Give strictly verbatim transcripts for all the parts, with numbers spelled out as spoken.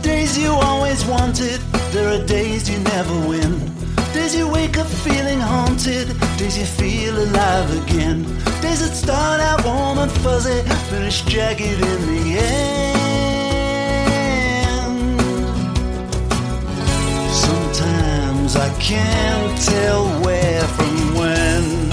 Days you always wanted, there are days you never win. Days you wake up feeling haunted, days you feel alive again. Days that start out warm and fuzzy, finish jagged in the end. Sometimes I can't tell where from when.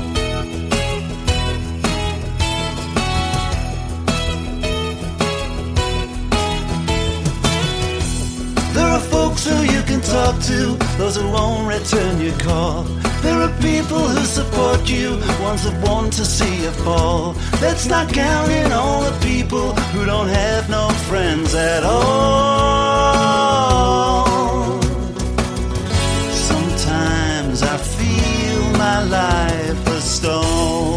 There are folks who you can talk to, those who won't return your call. There are people who support you, ones that want to see you fall. Let's not count in all the people who don't have no friends at all. Sometimes I feel my life a stone.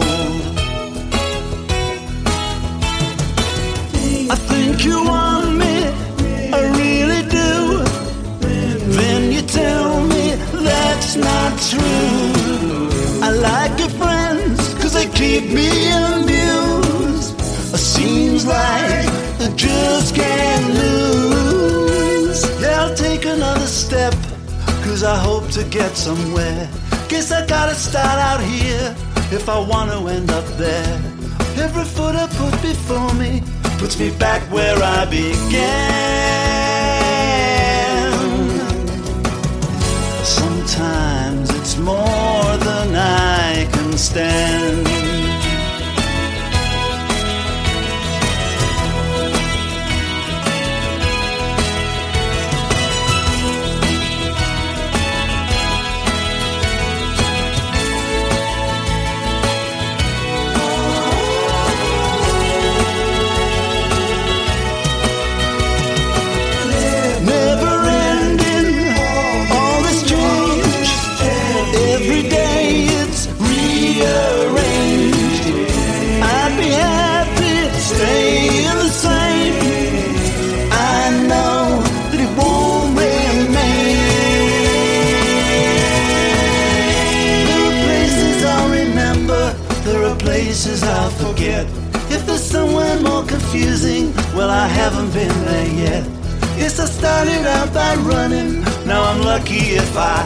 I think you want me, I really do. Then you tell me that's not true. I like your friends, cause they keep me amused. It seems like I just can't lose. Yeah, I'll take another step, cause I hope to get somewhere. Guess I gotta start out here if I want to end up there. Every foot I put before me puts me back where I began. Sometimes it's more than I can stand. Places I'll forget. If there's somewhere more confusing, well, I haven't been there yet. Yes, I started out by running, now I'm lucky if I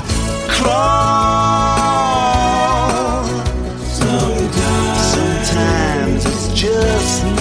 crawl. Sometimes, sometimes it's just